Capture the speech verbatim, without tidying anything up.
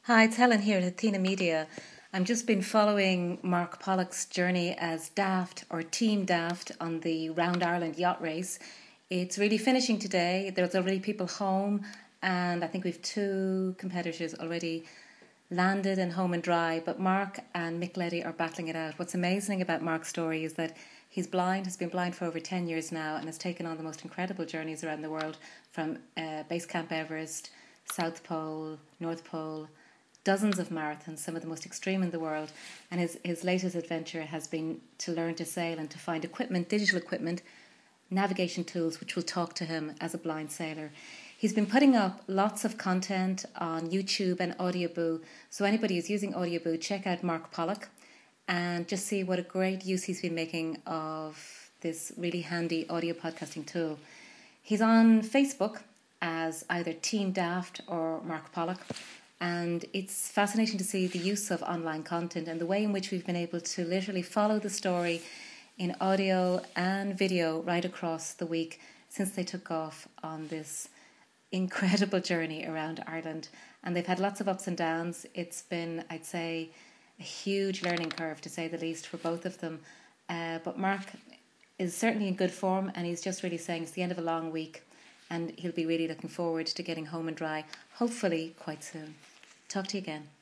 Hi, it's Helen here at Athena Media. I've just been following Mark Pollock's journey as Daft or Team Daft on the Round Ireland yacht race. It's really finishing today. There's already people home, and I think we've two competitors already landed and home and dry. But Mark and Mick Leddy are battling it out. What's amazing about Mark's story is that he's blind, has been blind for over ten years now, and has taken on the most incredible journeys around the world, from uh, Base Camp Everest, South Pole, North Pole, dozens of marathons, some of the most extreme in the world. And his, his latest adventure has been to learn to sail and to find equipment, digital equipment, navigation tools, which will talk to him as a blind sailor. He's been putting up lots of content on YouTube and Audioboo. So anybody who's using Audioboo, check out Mark Pollock and just see what a great use he's been making of this really handy audio podcasting tool. He's on Facebook as either Team Daft or Mark Pollock. And it's fascinating to see the use of online content and the way in which we've been able to literally follow the story in audio and video right across the week since they took off on this incredible journey around Ireland. And they've had lots of ups and downs. It's been, I'd say, a huge learning curve, to say the least, for both of them. Uh, but Mark is certainly in good form, and he's just really saying it's the end of a long week, and he'll be really looking forward to getting home and dry, hopefully quite soon. Talk to you again.